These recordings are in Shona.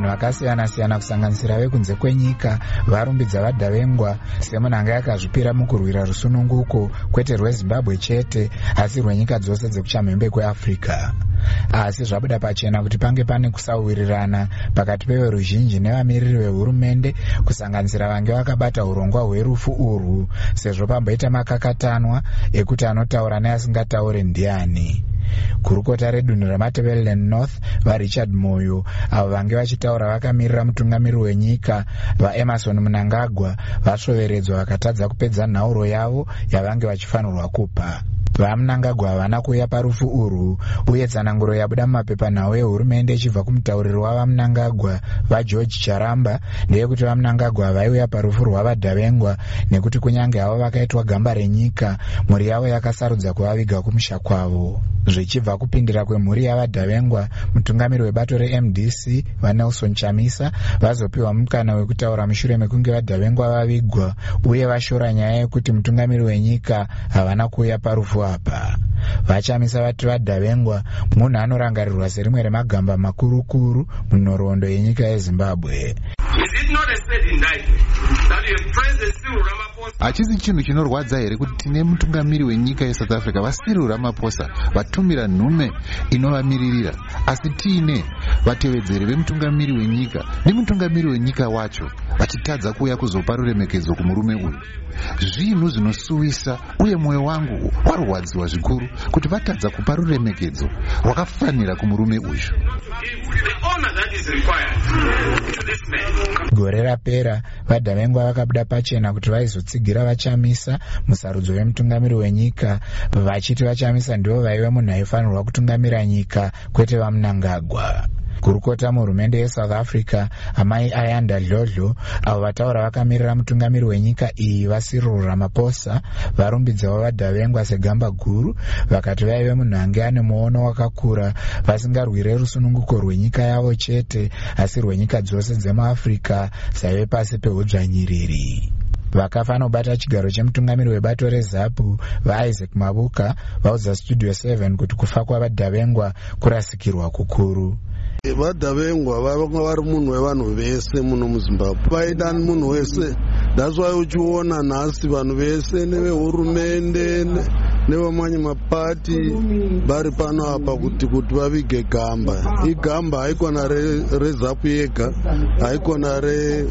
vakasiyana-siyana kusanganisira vekunze kwenyika varumbidza vadhavengwa semunhu anga yakazvipira mukurwira rusununguko kwete rwezimbabwe chete asi rwenyika dzose dzekuchamhembe kweafrica. Asi zvabuda pachena kuti pange pane kusawirirana pakati peveruzhinji nevamiriri vehurumende kusanganisira vange vakabata urongwa hwerufu urwu, sezvo pamboita makakatanwa ekuti anotaura neasingataure ndiani. Gurukota redunhu reMatabeleland North vaRichard Moyo avo vange vachitaura vakamirira mutungamiri wenyika vaEmerson Mnangagwa vasvoveredzwa vakatadza kupedza nhauro yavo yavange vachifanirwa kupa. VaMnangagwa havana kuuya parufu urwu, uye tsananguro yabuda mumapepanhau ehurumende ichibva kumutauriri wavaMnangagwa vaGeorge Charamba ndeyekuti vaMnangagwa havaiuya parufu rwavadhavengwa nekuti kunyange havo vakaitwa gamba renyika, mhuri yavo yakasarudza kuvaviga kumusha kwavo. Zvichibva kupindira kwemhuri yavadhavengwa, mutungamiri webato reMDC vaNelson Chamisa vazopiwa mukana wekutaura mushure mekunge vadhavengwa vavigwa uye vashora nyaya yekuti mutungamiri wenyika havana kuuya parufu apa. VaChamisa vati vadhavengwa munhu anorangarirwa serimwe remagamba makurukuru munhoroondo yenyika yeZimbabwe. Hachisi chinhu chinorwadza here kuti tine mutungamiri wenyika yeSouth Africa vaCyril Ramaphosa vatumira nhume inovamiririra, asi tiine vatevedzeri vemutungamiri wenyika nemutungamiri wenyika wacho vachitadza kuuya kuzopa ruremekedzo kumurume uyu. Zvinhu zvinosuwisa uye mwoyo wangu warwadziwa zvikuru kuti vatadza kupa ruremekedzo rwakafanira kumurume uyu. Gore rapera vadhavengwa vakabuda pachena kuti vaizotsigira vaChamisa musarudzo vemutungamiri wenyika, vachiti vaChamisa ndivo vaive munhu aifanirwa kutungamira nyika kwete vaMnangagwa. Gurukota muhurumende yeSouth Africa amai Ayanda Dlodlo avo vataura vakamirira mutungamiri wenyika iyi vaCyril Ramaphosa varumbidzawo vadhavengwa segamba guru, vakati vaive munhu ange ane muono wakakura vasingarwire rusununguko rwenyika yavo chete asi rwenyika dzose dzemuAfrica saive pasi peudzvanyiriri. Vakafa nobata chigaro chemutungamiri webato reZAPU vaIsaac Mabuka vaudza Studio 7 kuti kufa kwavadhavengwa kurasikirwa kukuru. Vadhavengwa vanga vari munhu wevanhu vese muno muZimbabwe, vaida munhu wese. That's why uchiona nhasi vanhu vese nevehurumende nevamanye mapati vari pano apa kuti vavige gamba. Igamba haikona reZAPU yega, haikona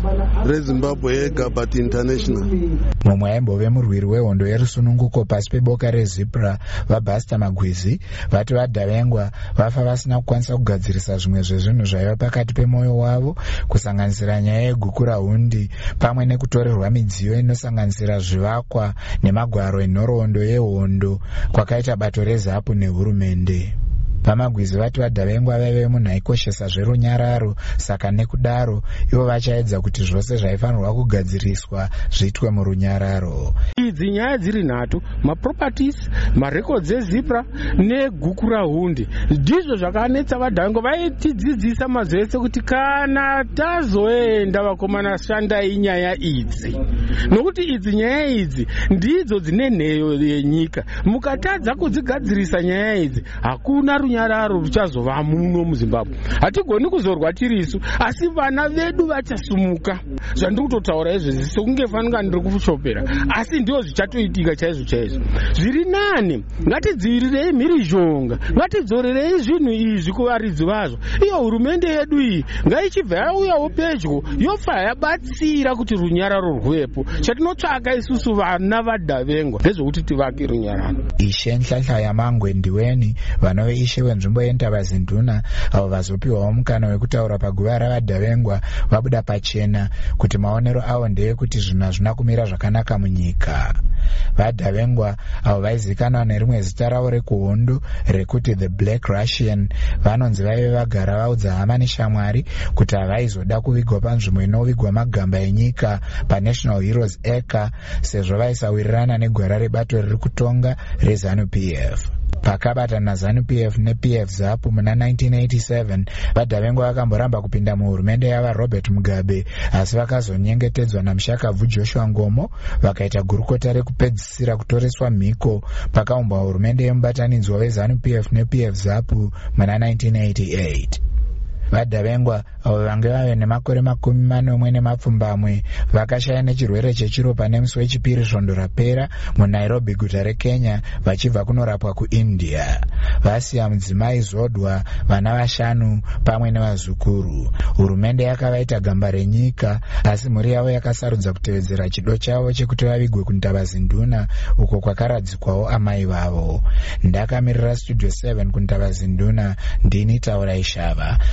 reZimbabwe yega, but international. Mumwe aimbove murwiri wehondo yerusununguko pasi peboka reZipra vaBaster Magwizi vati vadhavengwa vafa vasina kukwanisa kugadzirisa zvimwe zvezvinhu zvaiva pakati pemwoyo wavo, kusanganisira nyaya yegukura hundi pamwe nekutorerwa midziyo inosanganisira zvivakwa nemagwaro enhoroondo yehondo kwakaita bato reZAPU nehurumende. VaMagwizi vati vadhavengwa vaive munhu aikoshesa zverunyararo, saka nekudaro ivo vachaedza kuti zvose zvaifanirwa kugadziriswa zviitwe murunyararo. Idzi nyaya dziri nhatu, maproperties, marecords eZipra negukura hundi, ndizvo zvakanetsa vadhavengwa. Vaitidzidzisa mazvese kuti kana tazoenda vakomana shandai nyaya idzi, nokuti idzi nyaya idzi ndidzo dzine nheyo yenyika. Mukatadza kudzigadzirisa nyaya idzi hakuna runyararo ruchazova muno muZimbabwe. Hatigoni kuzorwa tirisu, asi vana vedu vachasumuka. Zvandiri kutotaura izvezvi sekunge fanika ndiri kushopera, asi ndiwo zvichatoitika chaizvo chaizvo. Zviri nani, ngatidzivirirei mhirizhonga, ngatidzorerei zvinhu izvi kuvaridzi vazvo. Iyo hurumende yedu iyi ngaichibva yauyawo pedyo yofa yabatsira kuti runyararo rwepo. Chatinotsvaka isusu vana vadhavengwa ndezvokuti tivake runyararo. Ishe Nhlanhla Yamangwe Ndiweni vanove ishe wenzvimbo yeNtabazinduna avo vazopiwawo mukana wekutaura paguva ravadhavengwa vabuda pachena kuti maonero avo ndeyekuti zvinhu hazvina kumira zvakanaka munyika. Vadhavengwa avo vaizikanwa nerimwe zita ravo rekuhondo rekuti The Black Russian vanonzi vaive vagara vaudza hama neshamwari kuti havaizoda kuvigwa panzvimbo inovigwa magamba enyika paNational Heroes Acre sezvo vaisawirirana negwara rebato riri kutonga reZANU-PF. Pakabatana naZANU-PF nePF ZAPU muna 1987 vadhavengwa vakamboramba kupinda muhurumende yava Robert Mugabe, asi vakazonyengetedzwa namushakabvu Joshua Ngomo vakaita gurukota rekupedzisira kutoreswa mhiko pakaumbwa hurumende yemubatanidzwa weZANU-PF nePF ZAPU muna 1988. Vadhavengwa avo vange vave nemakore 41 vakashaya nechirwere chechiropa nemusi wechipiri svondo rapera muNairobi, guta reKenya, vachibva kunorapwa kuIndia. Vasiya mudzimai Zodwa, vana 5 pamwe nevazukuru. Hurumende yakavaita gamba renyika, asi mhuri yavo yakasarudza kutevedzera chido chavo chekuti vavigwe kuNtavazinduna, uko kwakaradzikwawo amai vavo. Ndakamirira Studio 7 kuNtavazinduna, ndini Taura Ishava.